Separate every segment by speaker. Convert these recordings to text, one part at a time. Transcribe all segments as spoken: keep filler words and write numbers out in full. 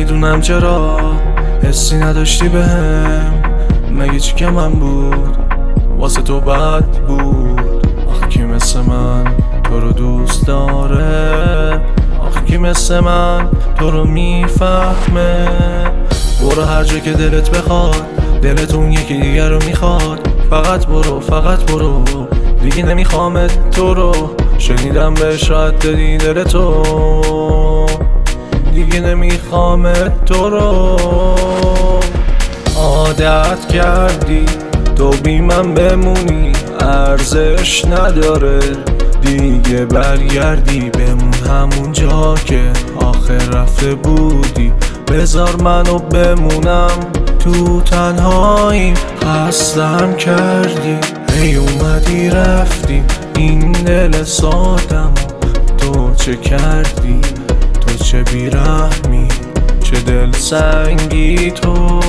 Speaker 1: نمیدونم چرا حسی نداشتی بهم. مگه چی که من بود واسه تو بد بود؟ آخه کی مثل من تو رو دوست داره؟ آخه کی مثل من تو رو میفهمه؟ برو هر جا که دلت بخواد، دلت اون یکی دیگر رو میخواد. فقط برو فقط برو، دیگه نمیخوامت تو رو. شنیدم بهش راحت دادی دل تو، دیگه نمیخوامت تو رو. عادت کردی تو بی من بمونی، ارزش نداره دیگه برگردی بمون همون جا که آخر رفته بودی. بذار منو بمونم تو تنهایی، خستم کردی هی اومدی رفتی. این دل سادم تو چه کردی؟ تو چه بیرحمی، چه دل سنگی تو.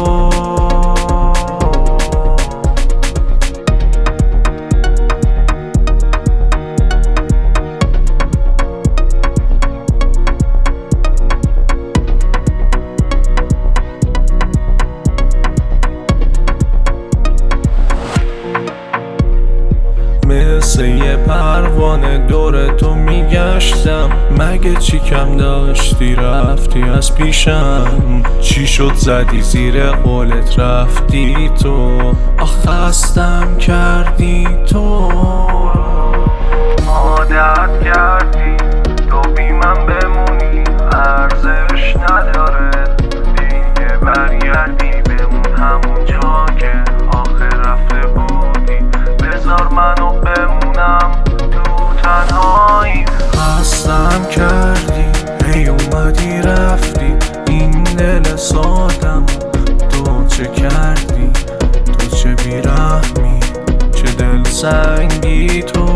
Speaker 1: مثل یه پروانه دور تو میگشتم، مگه چی کم داشتی رفتی از پیشم؟ چی شد زدی زیر قولت رفتی تو؟ آخ خستم کردی تو. عادت کردی تو بی من بمونی، ارزش نداره دیگه برگردی بمون همون جا که آخر رفته بودی. بذار منو بمونم تو تنهایی، خستم کردی هی اومدی رفتی. این دل سادم تو چه کردی؟ تو چه بیرحمی، چه دل سنگی تو.